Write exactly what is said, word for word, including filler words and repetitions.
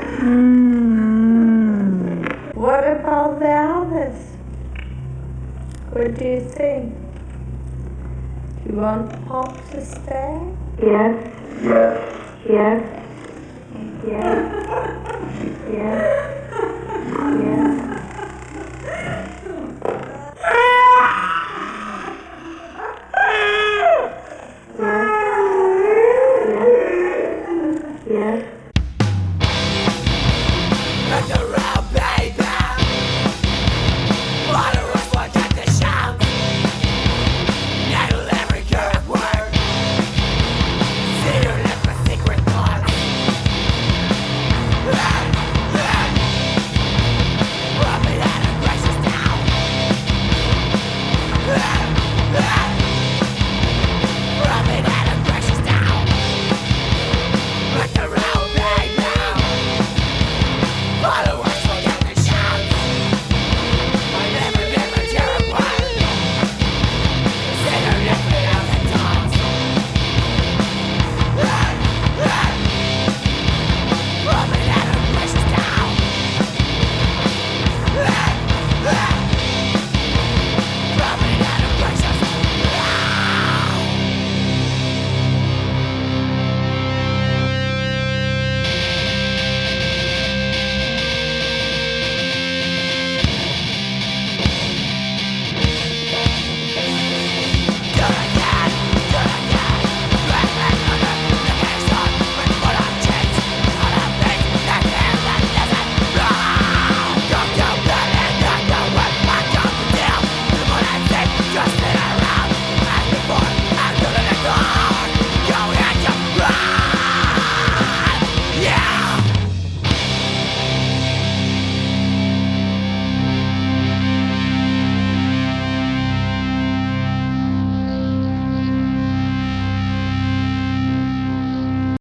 Mm. What about the others? What do you think? Do you want Pop to stay? Yes. Yes. Yes. Yes. Yes. Yes. Yes. Yes. Yes.